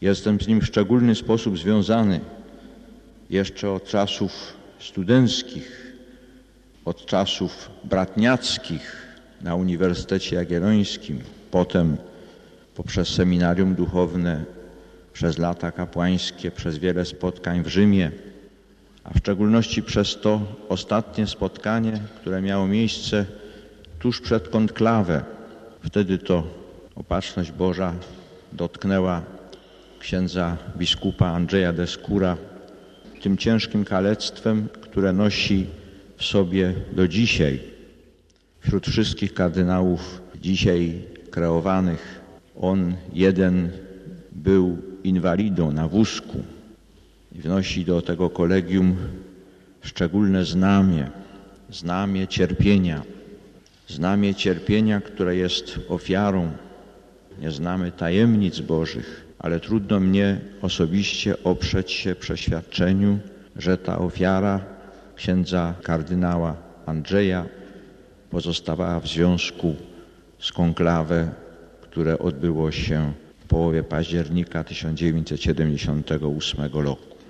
Jestem z nim w szczególny sposób związany jeszcze od czasów studenckich, od czasów bratniackich na Uniwersytecie Jagiellońskim, potem poprzez seminarium duchowne, przez lata kapłańskie, przez wiele spotkań w Rzymie, a w szczególności przez to ostatnie spotkanie, które miało miejsce tuż przed konklawę. Wtedy to opatrzność Boża dotknęła księdza biskupa Andrzeja Deskóra tym ciężkim kalectwem, które nosi w sobie do dzisiaj. Wśród wszystkich kardynałów dzisiaj kreowanych on jeden był inwalidą na wózku i wnosi do tego kolegium szczególne znamię cierpienia, które jest ofiarą. Nie znamy tajemnic Bożych, ale trudno mnie osobiście oprzeć się przeświadczeniu, że ta ofiara księdza kardynała Andrzeja pozostawała w związku z konklawę, które odbyło się w połowie października 1978 roku.